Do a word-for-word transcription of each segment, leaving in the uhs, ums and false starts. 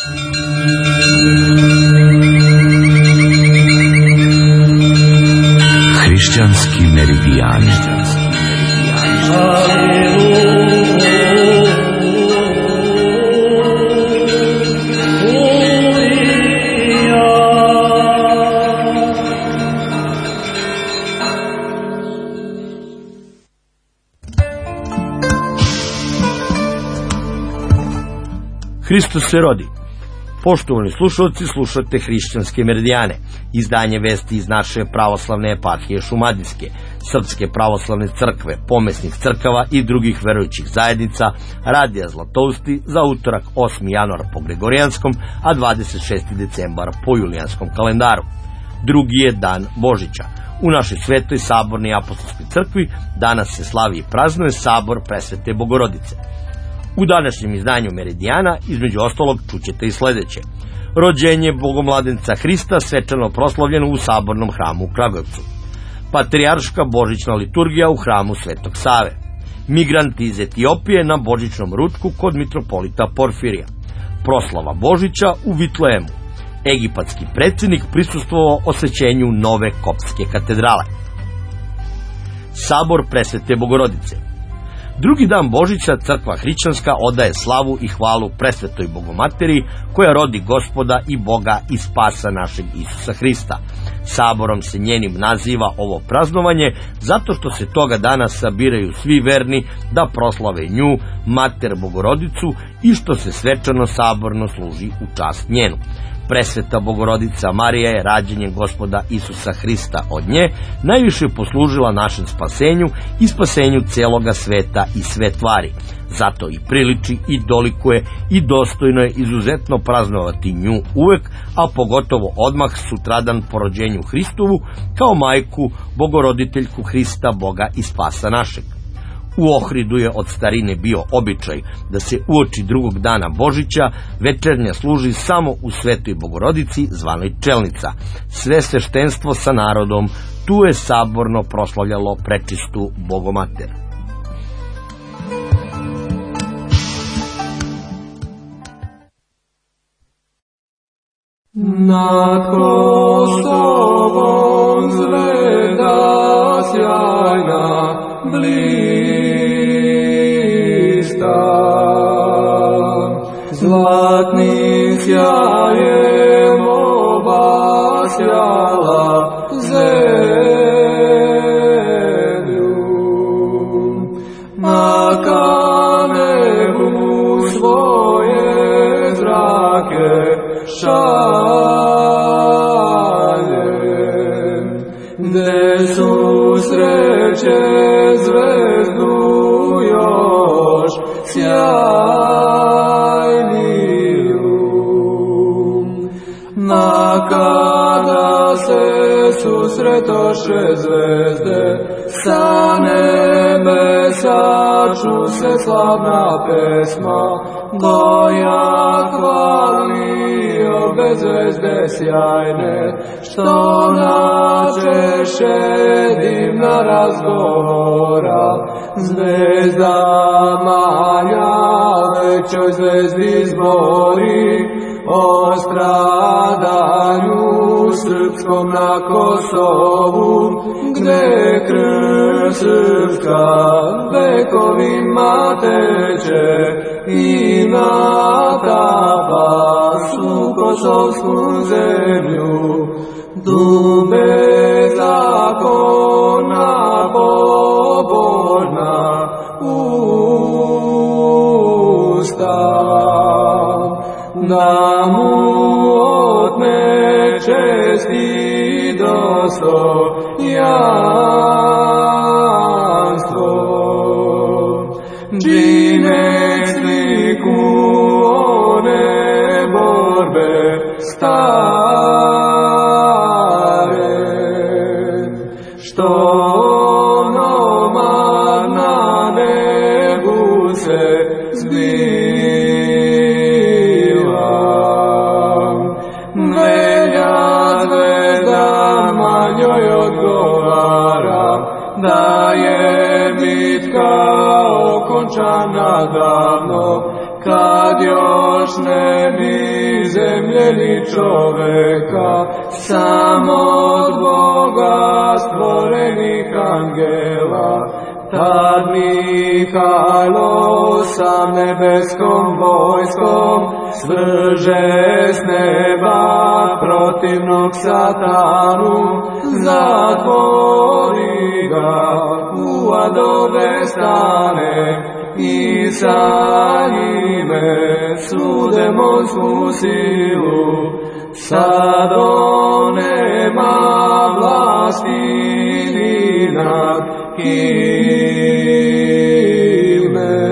Hrišćanski meridijani. Hristos se rodi. Poštovani slušalci, slušate Hrišćanske meridijane, izdanje vesti iz naše pravoslavne eparhije Šumadijske, Srpske pravoslavne crkve, pomesnih crkava i drugih verujućih zajednica, Radija Zlatousti za utorak osmi januar po Gregorijanskom, a dvadeset šesti decembar po Julijanskom kalendaru. Drugi je dan Božića. U našoj svetoj sabornoj apostolskoj crkvi danas se slavi i praznuje sabor Presvete Bogorodice. U današnjem izdanju Meridijana, između ostalog, čućete i sledeće. Rođenje Bogomladenca Hrista svečano proslavljeno u sabornom hramu u Kragujevcu. Patrijarška božićna liturgija u hramu Svetog Save. Migranti iz Etiopije na božićnom ručku kod mitropolita Porfirija. Proslava Božića u Vitlejemu. Egipatski predsjednik prisustvovao osvećenju nove koptske katedrale. Sabor Presvete Bogorodice. Drugi dan Božića crkva hrišćanska odaje slavu i hvalu Presvetoj Bogomateri koja rodi Gospoda i Boga i spasa našeg Isusa Hrista. Saborom se njenim naziva ovo praznovanje zato što se toga dana sabiraju svi verni da proslave nju, Mater Bogorodicu, i što se svečano saborno služi u čast njenu. Presveta Bogorodica Marija je rađenjem Gospoda Isusa Hrista od nje najviše poslužila našem spasenju i spasenju celoga sveta i sve tvari. Zato i priliči i dolikuje i dostojno je izuzetno praznovati nju uvek, a pogotovo odmah sutradan po rođenju Hristovu kao majku, Bogoroditeljku Hrista, Boga i spasa našeg. U Ohridu je od starine bio običaj da se uoči drugog dana Božića večernja služi samo u Svetoj Bogorodici zvanoj Čelnica. Sve sveštenstvo sa narodom tu je saborno proslavljalo prečistu Bogomater. Nad Kosovom zvezda sjajna blista, zlatnim sjajem obasjala zemlju, naka nebu svoje zrake šaljem, gde susreće zvezdu još sjajniju. Nakada se susretoše zvezde sa nebesa, ču se slavna pesma koja hvali obe zvezde sjajne, što načeše divna razgovora. Zvezda manja većoj zvezdi zbori o stradanju srpskom na Kosovu, gde krv srpska vekovima teče i natapa svu kosovsku zemlju. Tu bezakona pobožna usta, da mu otme čest i dostojanstvo. Čine sliku one borbe stare, što onomad na nebu se zbiva. Velja zvezda manjoj odgovara da je bitka okončana davno, kad još ne bi zemlje ni čoveka, samo od Boga stvorenih angela. Tad Mihajlo sa nebeskom vojskom svrže s neba protivnog satanu, zatvori ga, u adove stane i sa njime svu demonsku silu. Sad on nema vlasti ni nad kime,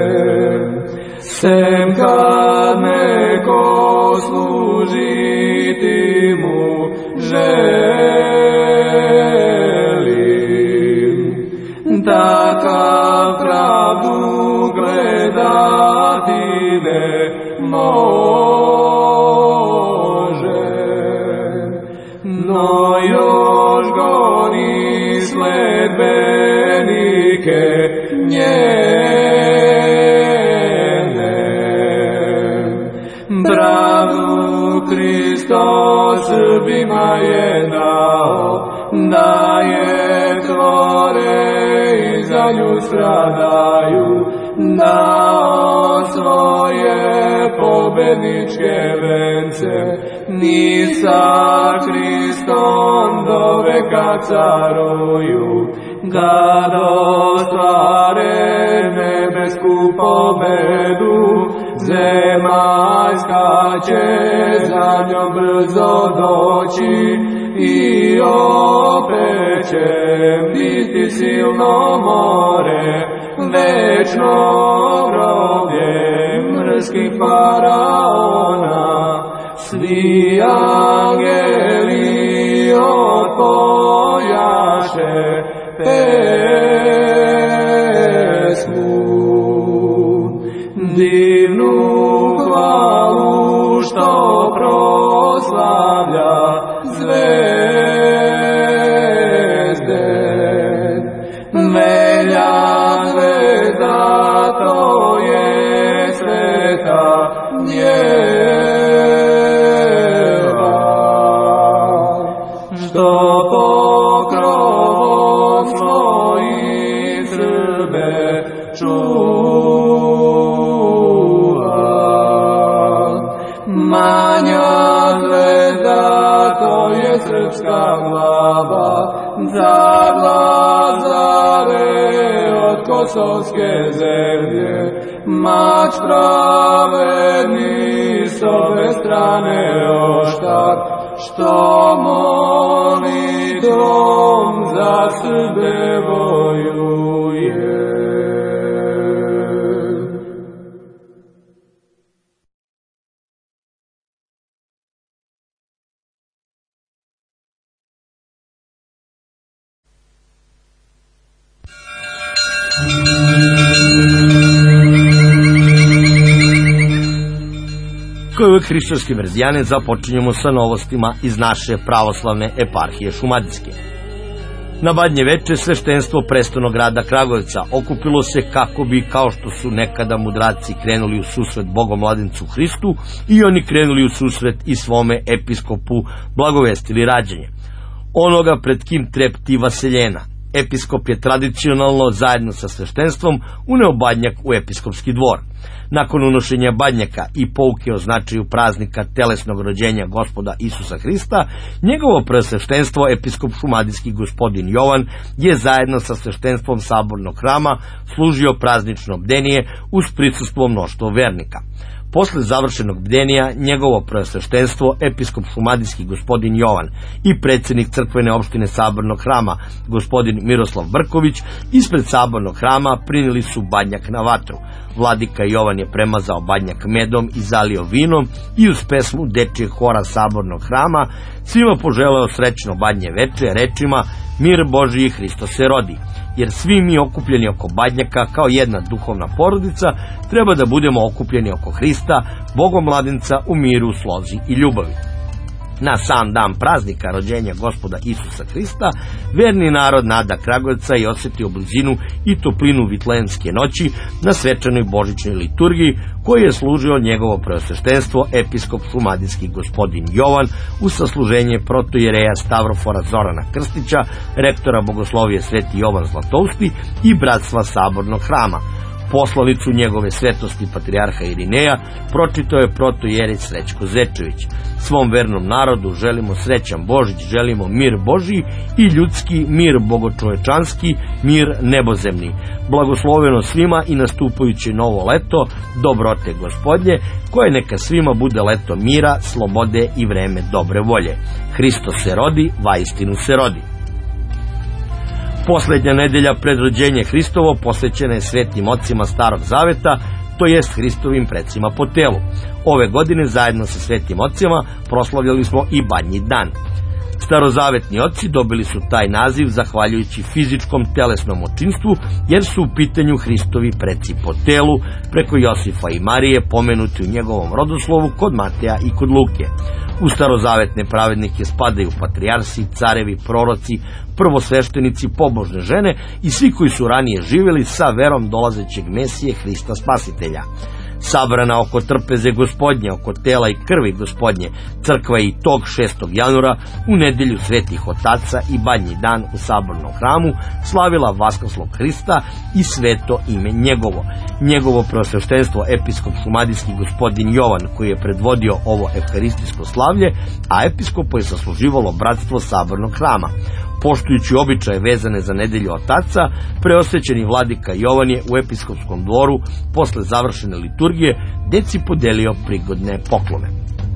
sem kad neko služiti mu želim, takav pravdu gledati ne može, no još goni sledbenike njene. Pravdu Hristos Srbima je dao, da je tvore i za nju stradaju, dao svoje pobedničke vence, ni sa Hristom do veka caruju, kad ostvare nebesku pobedu, zemaljska će za njom brzo doći i opet će biti silno more, večno groblje mrskih faraona. Svi angeli otpojaše pesmu, divnu hvalu što proslavlja zvezde. Velja zvezda, to je sveta djeva, što pokrovom svojim Srbe čuva. Manja zvezda, to je srpska glava, zaglasare od kosovske zemlje. Mač pravedni s obe strane oštar, što molitvom za Srbe vojuje. Kao uvek hrišćanski Meridiane započinjemo sa novostima iz naše pravoslavne eparhije Šumadijske. Na Badnje veče sveštenstvo prestolnog grada Kragujevca okupilo se kako bi, kao što su nekada mudraci krenuli u susret Bogomladencu Hristu, i oni krenuli u susret i svome episkopu blagovestili rađanje. Onoga pred kim trepti vaseljena. Episkop je tradicionalno zajedno sa sveštenstvom uneo badnjak u episkopski dvor. Nakon unošenja badnjaka i pouke o značaju praznika telesnog rođenja Gospoda Isusa Hrista, njegovo presveštenstvo, episkop šumadijski gospodin Jovan, je zajedno sa sveštenstvom sabornog hrama služio praznično bdenije uz prisustvo mnoštvo vernika. Posle završenog bdenija, njegovo preosveštenstvo, episkop šumadijski gospodin Jovan i predsjednik crkvene opštine sabornog hrama, gospodin Miroslav Brković, ispred sabornog hrama prinili su badnjak na vatru. Vladika Jovan je premazao badnjak medom i zalio vinom i uz pesmu dečijeg hora sabornog hrama svima poželeo srećno badnje veče rečima: mir Božiji, Hristo se rodi. Jer svi mi okupljeni oko badnjaka kao jedna duhovna porodica treba da budemo okupljeni oko Hrista, Bogomladenca, u miru, slozi i ljubavi. Na sam dan praznika rođenja Gospoda Isusa Hrista, verni narod nada Kragujevca je osjetio blizinu i toplinu Vitlejemske noći na svečanoj božićnoj liturgiji, koji je služio njegovo preosveštenstvo episkop šumadijski gospodin Jovan u sasluženje protojereja Stavrofora Zorana Krstića, rektora bogoslovije Sveti Jovan Zlatousti i bratstva Sabornog hrama. Poslanicu njegove svetosti patrijarha Irineja pročitao je protojerej Srećko Zečević. Svom vernom narodu želimo srećan Božić, želimo mir Božji i ljudski, mir bogočovečanski, mir nebozemni. Blagosloveno svima i nastupajuće novo leto, dobrote Gospodnje, koje neka svima bude leto mira, slobode i vreme dobre volje. Hristos se rodi, vaistinu se rodi. Posljednja nedelja pred rođenje Hristovo posvećena je svetim ocima Starog Zaveta, to jest Hristovim precima po telu. Ove godine zajedno sa svetim ocima proslavljali smo i Badnji dan. Starozavetni oci dobili su taj naziv zahvaljujući fizičkom telesnom očinstvu, jer su u pitanju Hristovi preci po telu, preko Josifa i Marije, pomenuti u njegovom rodoslovu kod Mateja i kod Luke. U starozavetne pravednike spadaju patrijarsi, carevi, proroci, prvosveštenici, pobožne žene i svi koji su ranije živjeli sa verom dolazećeg Mesije Hrista Spasitelja. Sabrana oko trpeze Gospodnje, oko tela i krvi Gospodnje, crkva je i tog šestog januara u nedelju svetih otaca i Badnji dan u Sabornom hramu slavila Vaskrslovog Hrista i sveto ime njegovo. Njegovo preosveštenstvo episkop šumadijski gospodin Jovan, koji je predvodio ovo evharistijsko slavlje, a episkopo je sasluživalo bratstvo Sabornog hrama. Poštujući običaje vezane za nedelju otaca, preosvećeni vladika Jovan je u episkopskom dvoru posle završene liturgije deci podelio prigodne poklone.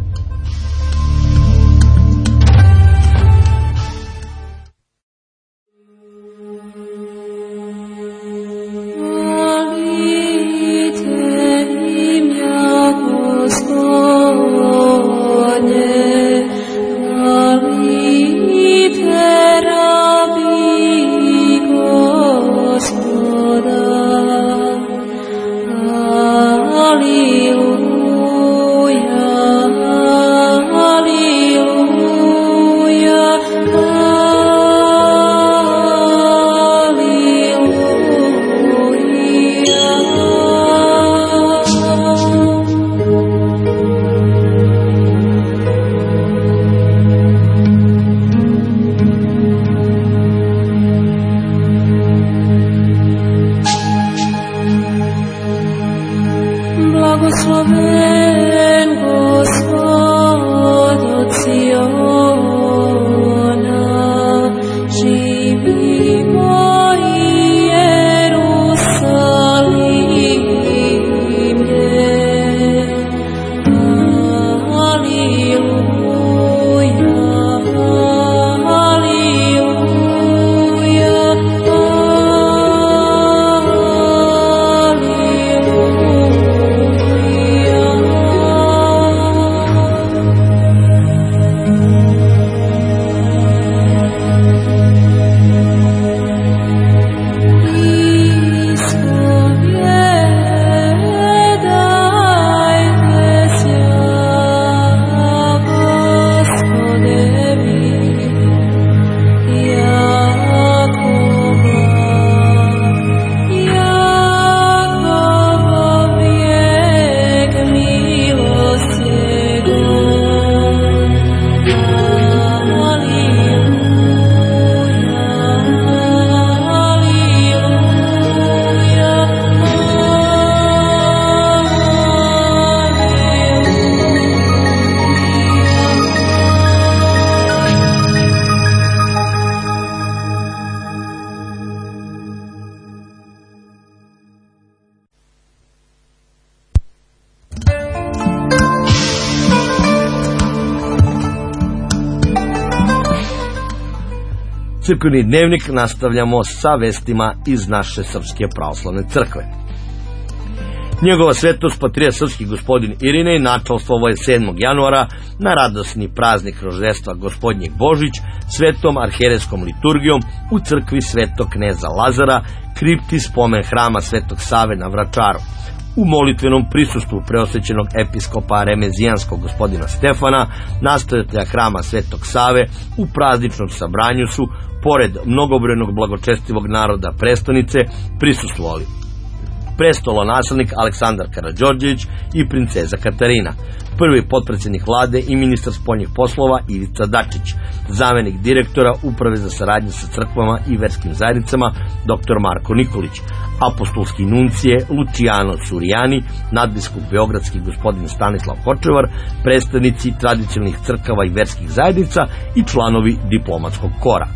Crkveni dnevnik nastavljamo sa vestima iz naše Srpske pravoslavne crkve. Njegova svetost patrijarh srpski gospodin Irinej načalstvovao je sedmog januara na radosni praznik roždestva Gospodnjeg Božić svetom arhijerejskom liturgijom u crkvi Svetog kneza Lazara, kripti spomen hrama Svetog Save na Vračaru. u molitvenom prisustvu preosvećenog episkopa remezijanskog gospodina Stefana, nastojatelja hrama Svetog Save, u prazničnom sabranju su, pored mnogobrojnog blagočestivog naroda prestonice, prisustvovali prestolonaslednik Aleksandar Karađorđević i princeza Katarina, prvi potpredsjednik vlade i ministar spoljnih poslova Ivica Dačić, zamenik direktora Uprave za saradnju sa crkvama i verskim zajednicama dr Marko Nikolić, apostolski nuncije Luciano Surijani, nadbiskup beogradski gospodin Stanislav Hočevar, predstavnici tradicionalnih crkava i verskih zajednica i članovi diplomatskog kora.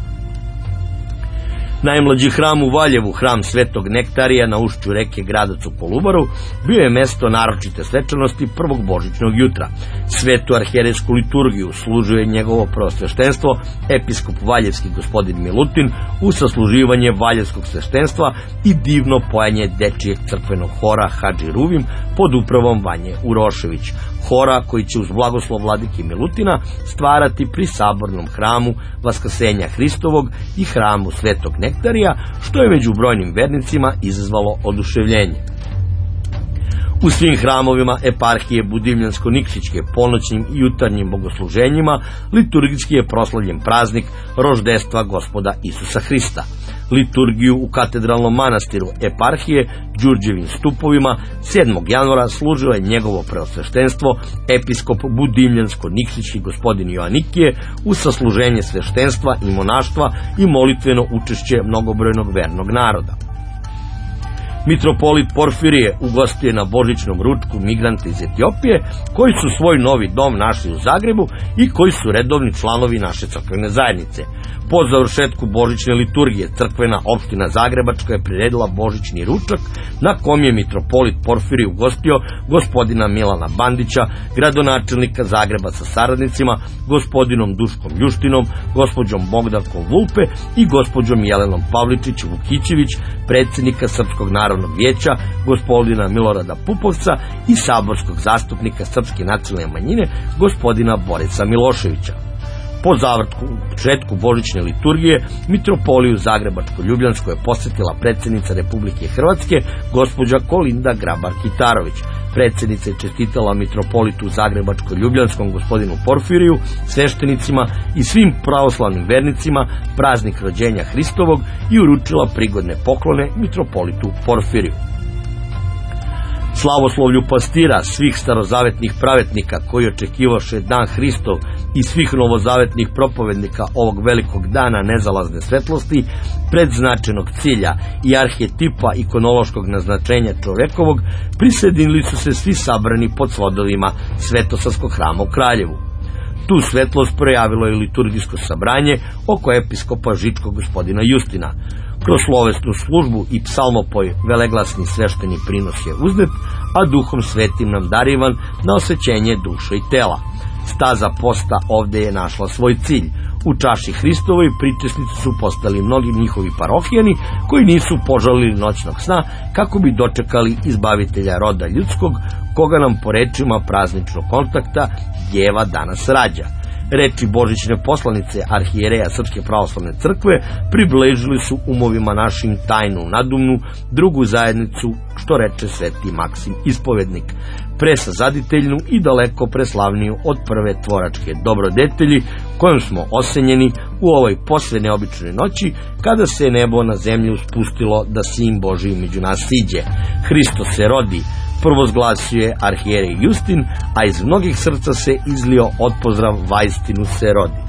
Najmlađi hram u Valjevu, hram Svetog Nektarija na ušću reke Gradac u Kolubaru, bio je mesto naročite svečanosti prvog božićnog jutra. Svetu arhijerejsku liturgiju služio je njegovo preosveštenstvo, episkop valjevski gospodin Milutin, u sasluživanje valjevskog sveštenstva i divno pojanje dečijeg crkvenog hora Hadži Ruvim pod upravom Vanje Urošević, hora koji će uz blagoslov vladike Milutina stvarati pri sabornom hramu Vaskrsenja Hristovog i hramu Svetog Nektarija, što je među brojnim vernicima izazvalo oduševljenje. U svim hramovima eparhije Budimljansko-Nikšićke ponoćnim i jutarnjim bogosluženjima liturgijski je proslavljen praznik roždestva Gospoda Isusa Hrista. Liturgiju u katedralnom manastiru eparhije Đurđevim stupovima sedmog januara služilo je njegovo preosveštenstvo episkop Budimljansko-Nikšićki gospodin Joanikije uz sasluženje sveštenstva i monaštva i molitveno učešće mnogobrojnog vernog naroda. Mitropolit Porfirije ugostio je na božićnom ručku migrante iz Etiopije koji su svoj novi dom našli u Zagrebu i koji su redovni članovi naše crkvene zajednice. Po završetku božićne liturgije crkvena opština Zagrebačka je priredila božićni ručak na kom je mitropolit Porfirije ugostio gospodina Milana Bandića, gradonačelnika Zagreba sa saradnicima, gospodinom Duškom Ljuštinom, gospođom Bogdankom Vulpe i gospođom Jelenom Pavličić Vukićević, predsjednika Srpskog narodnog vijeća, gospodina Milorada Pupovca i saborskog zastupnika Srpske nacionalne manjine, gospodina Borisa Miloševića. Po zavrtku početku božićne liturgije mitropoliju Zagrebačko-Ljubljansku je posjetila predsjednica Republike Hrvatske gospođa Kolinda Grabar-Kitarović. Predsjednica je čestitala mitropolitu Zagrebačko-Ljubljanskom gospodinu Porfiriju, sveštenicima i svim pravoslavnim vernicima praznik rođenja Hristovog i uručila prigodne poklone mitropolitu Porfiriju. Slavoslovlju pastira svih starozavetnih pravetnika koji očekivaše dan Hristov i svih novozavetnih propovednika ovog velikog dana nezalazne svetlosti, predznačenog cilja i arhetipa ikonološkog naznačenja čovekovog, prisjedinili su se svi sabrani pod svodovima Svetosavskog hrama u Kraljevu. Tu svetlost projavilo je liturgijsko sabranje oko episkopa Žičkog gospodina Justina. Kroz slovesnu službu i psalmopoj veleglasni svešteni prinos je uznet, a duhom svetim nam darivan na osvećenje duše i tela. Staza posta ovde je našla svoj cilj. U čaši Hristovoj pričesnici su postali mnogi njihovi parohijani koji nisu požalili noćnog sna kako bi dočekali izbavitelja roda ljudskog, koga nam po rečima prazničnog kontakta Djeva danas rađa. Reči božićne poslanice arhijereja Srpske pravoslavne crkve približili su umovima našim tajnu nadumnu, drugu zajednicu, što reče sveti Maksim Ispovednik, presazaditeljnu i daleko preslavniju od prve tvoračke dobrodetelji kojom smo osenjeni u ovoj posve neobičnoj noći, kada se nebo na zemlju spustilo da Sin Božiji među nas siđe. Hristos se rodi, prvozglasio je arhijerej Justin, a iz mnogih srca se izlio otpozdrav vaistinu se rodi.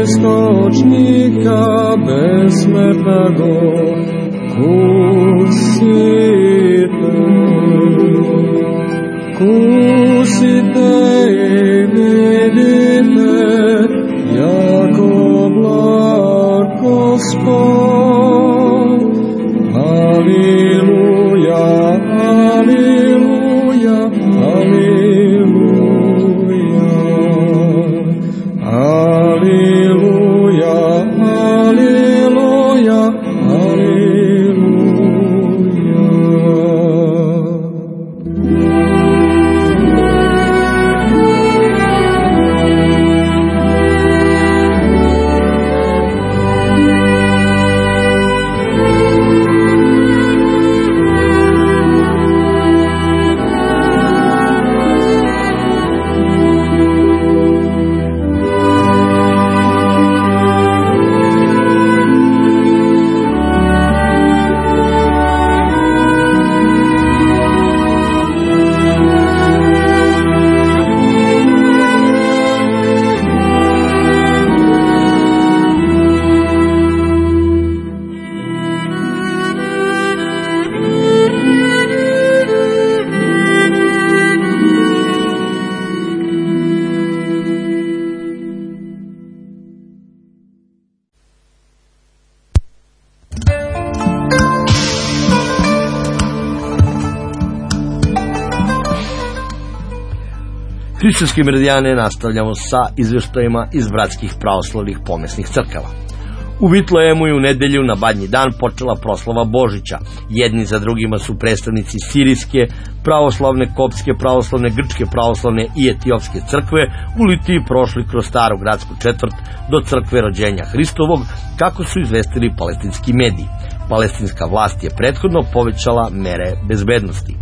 istočnika besmrtnago kusite, kusite i vidite, jako blag Gospod. Aleluja, aleluja, aleluja, aleluja, aleluja, aleluja. Hrišćanske meridijane nastavljamo sa izveštajima iz bratskih pravoslavnih pomesnih crkava. U Vitlejemu je u nedelju na Badnji dan počela proslava Božića. Jedni za drugima su predstavnici sirijske pravoslavne, koptske pravoslavne, grčke pravoslavne i etiopske crkve u litiji prošli kroz staru gradsku četvrt do crkve rođenja Hristovog, kako su izvestili palestinski mediji. Palestinska vlast je prethodno povećala mere bezbednosti.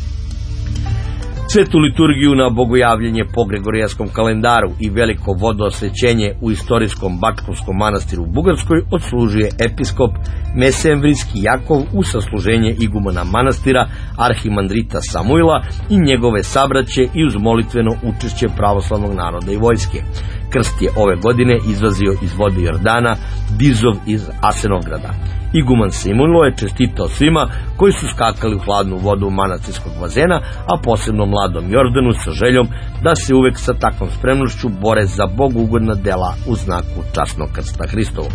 Svetu liturgiju na bogojavljenje po Gregorijanskom kalendaru i veliko vodoosvećenje u istorijskom Bačkovskom manastiru u Bugarskoj odslužuje episkop Mesemvrijski Jakov u sasluženje igumana manastira arhimandrita Samuila i njegove sabraće i uz molitveno učešće pravoslavnog naroda i vojske. Krst je ove godine izvazio iz vode Jordana Dizov iz Asenovgrada. Iguman Simulo je čestitao svima koji su skakali u hladnu vodu manastirskog bazena, a posebno mladom Jordanu sa željom da se uvek sa takvom spremnošću bore za bogougodna dela u znaku časnog krsta Hristovog.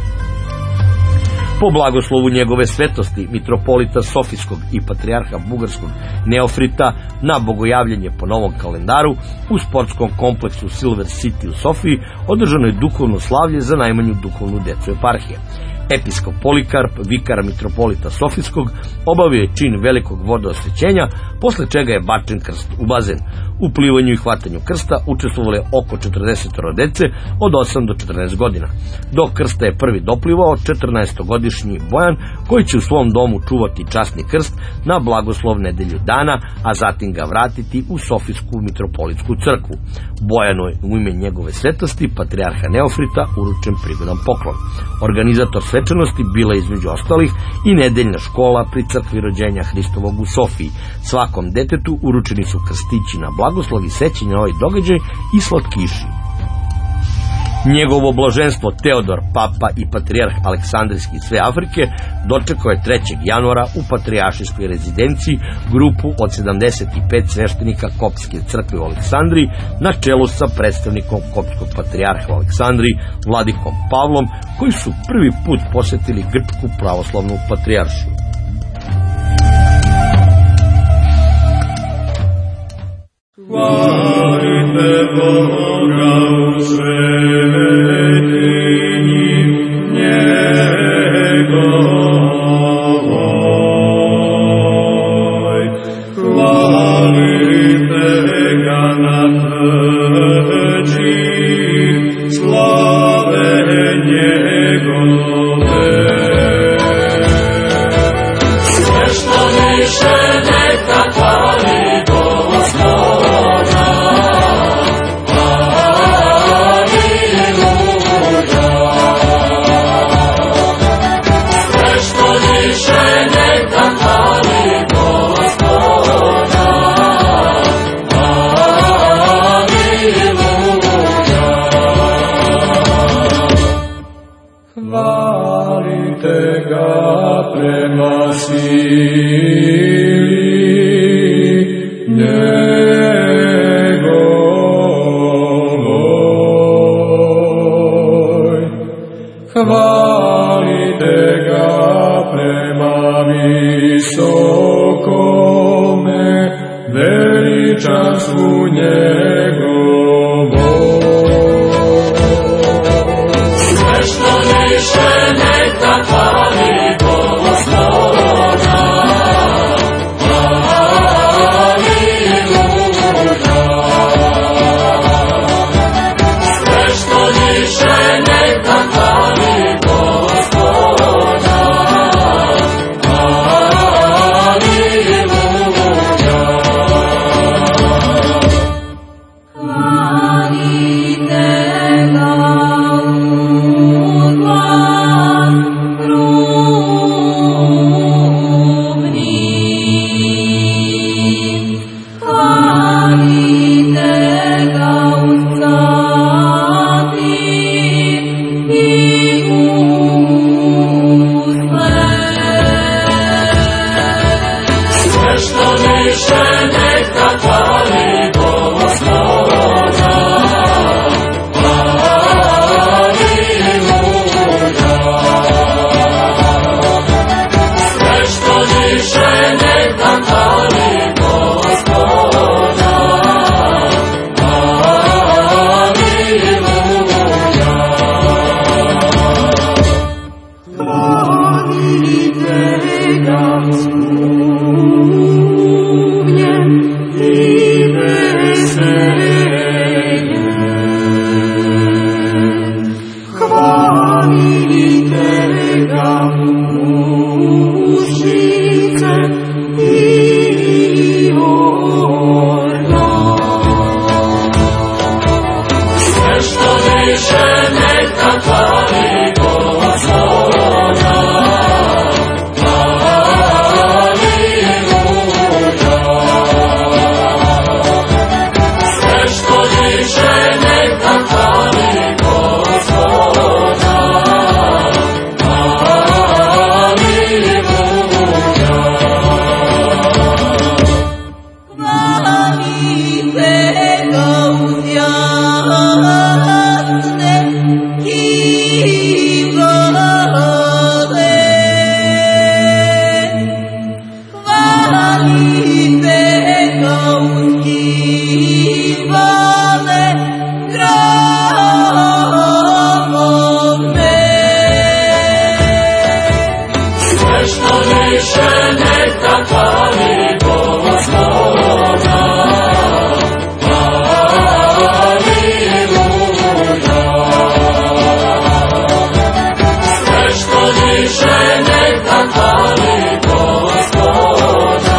Po blagoslovu njegove svetosti, mitropolita Sofijskog i patrijarha bugarskog Neofrita, na bogojavljanje po novom kalendaru u sportskom kompleksu Silver City u Sofiji održano je duhovno slavlje za najmanju duhovnu decu eparhije. Episkop Polikarp, vikar mitropolita Sofijskog, obavio je čin velikog vodoosvećenja, posle čega je bačen krst u bazen. U plivanju i hvatanju krsta učestvovalo je oko četrdeset dece od osam do četrnaest godina. Do krsta je prvi doplivao četrnaestogodišnji Bojan, koji će u svom domu čuvati časni krst na blagoslov nedelju dana, a zatim ga vratiti u Sofijsku mitropolitsku crkvu. Bojanu je u ime njegove svetosti, patrijarha Neofrita, uručen prigodan poklon. Organizator svečanosti bila između ostalih i nedeljna škola pri crkvi rođenja Hristovog u Sofiji. Svakom detetu uručeni su krstići na blagoslov i sećanje na ovaj događaj i slatkiši. Njegovo blaženstvo Teodor, papa i patrijarh Aleksandrijski sve Afrike, dočekao je trećeg januara u patrijaršijskoj rezidenciji grupu od sedamdeset pet sveštenika Koptske crkve u Aleksandriji na čelu sa predstavnikom Koptskog patrijarha u Aleksandriji, vladikom Pavlom, koji su prvi put posetili grčku pravoslavnu patrijaršiju. Hvalite Boga u svetinji njegovoj. Hvalite ga na tvrđi slave njegove. Sve što više neka hvali Gospoda. Hallelujah. prema sili njegovoj. Hvalite ga prema visokome veličanstvu njegovoj. Sve što diše neka hvali Gospoda. Aleluja. Sve što diše neka hvali Gospoda. Aleluja. Hvalite ga u glas grubni. Hvalite ga u sati i usle. Sve što diše neka hvali Gospoda. Aleluja. Sve što diše neka hvali Gospoda. Aleluja. Hvalite ga svugdje i veseljem. Hvalite ga mušice i organ. Sve što diše neka hvali Gospoda. Aleluja. Sve što diše neka hvali Gospoda. Aleluja. Hvalite ga uz jasne kivale. Hvalite ga uz kivale gravome. Sve što diše neka hvali Gospoda. Aleluja. Sve što diše neka hvali Gospoda.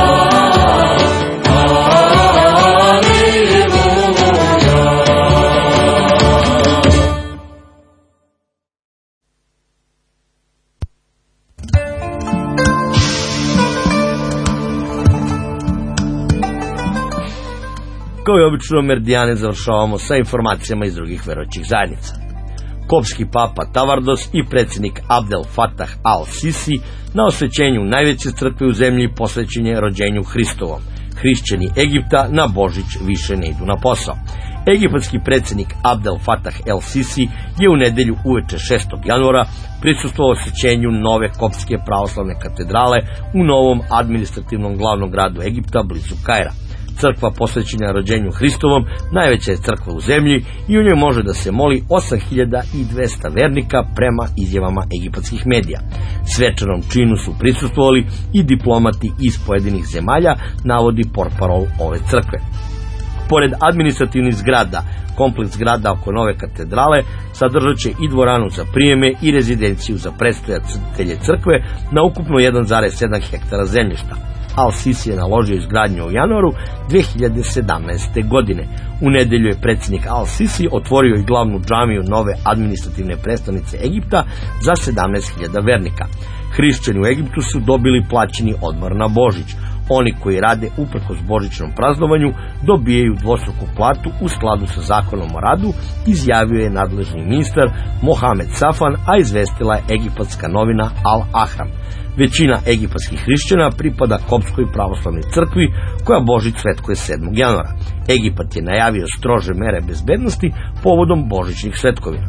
Kao i obično, Meridijane završavamo sa informacijama iz drugih verovatnih zajednica. Kopski papa Tavardos i predsjednik Abdel Fattah al-Sisi na osvećenju najveće crkve u zemlji posvećen je rođenju Hristovom. Hrišćani Egipta na Božić više ne idu na posao. Egipatski predsjednik Abdel Fattah el-Sisi je u nedelju uveče šestog januara prisustvovao osvećenju nove koptske pravoslavne katedrale u novom administrativnom glavnom gradu Egipta blizu Kaira. Crkva posvećena rođenju Hristovom najveća je crkva u zemlji i u njoj može da se moli osam hiljada dvesta vernika prema izjavama egipatskih medija. Svečanom činu su prisustvovali i diplomati iz pojedinih zemalja, navodi portparol ove crkve. Pored administrativnih zgrada, kompleks zgrada oko nove katedrale sadržat će i dvoranu za prijeme i rezidenciju za predstojatelje crkve na ukupno jedan zarez sedam hektara zemljišta. Al-Sisi je naložio izgradnju u januaru dve hiljade sedamnaeste. godine. U nedelju je predsjednik Al-Sisi otvorio i glavnu džamiju nove administrativne prestonice Egipta za sedamnaest hiljada vernika. Hrišćani u Egiptu su dobili plaćeni odmor na Božić. Oni koji rade uprkos božićnom praznovanju dobijaju dvostruku platu u skladu sa zakonom o radu, izjavio je nadležni ministar Mohamed Safan, a izvestila je egipatska novina Al Ahram. Većina egipatskih hrišćana pripada Koptskoj pravoslavnoj crkvi, koja Božić svetkuje sedmog januara. Egipat je najavio strože mere bezbednosti povodom božićnih svetkovina.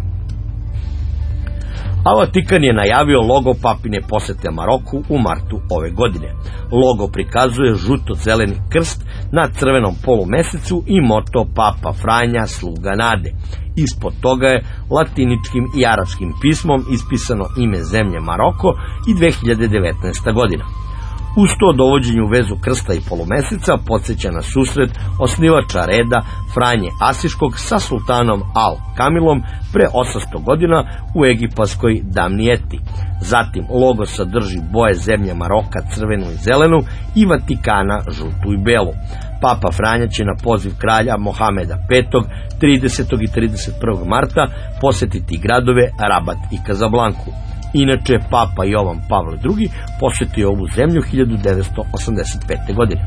A Vatikan je najavio logo papine posete Maroku u martu ove godine. Logo prikazuje žuto-zeleni krst na crvenom polumesecu i moto Papa Franja, sluga nade. Ispod toga je latiničkim i arapskim pismom ispisano ime zemlje Maroko i dve hiljade devetnaesta godina. Uz to dovođenje u vezu krsta i polumeseca podsjeća na susret osnivača reda Franje Asiškog sa sultanom Al Kamilom pre osamsto godina u egipatskoj Damnijeti. Zatim logo sadrži boje zemlje Maroka crvenu i zelenu i Vatikana žutu i belu. Papa Franja će na poziv kralja Mohameda petog tridesetog i trideset prvog marta posetiti gradove Rabat i Kazablanku. Inače, Papa Jovan Pavle drugi posjetio ovu zemlju hiljadu devetsto osamdeset pete. godine.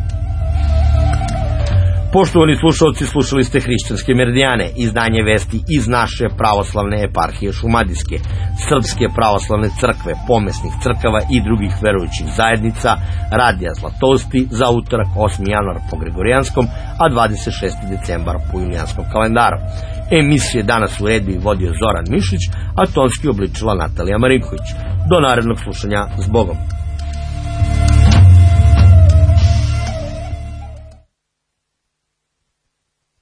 Poštovani slušalci, slušali ste Hrišćanske meridijane, izdanje vesti iz naše pravoslavne eparhije Šumadijske, Srpske pravoslavne crkve, pomesnih crkava i drugih verujućih zajednica, Radija Zlatosti za utorak osmi januar po Gregorijanskom, a dvadeset šesti decembar po julijanskom kalendaru. Emisije danas u redu i vodio Zoran Mišić, a tonski obličila Natalija Marinković. Do narednog slušanja, s Bogom.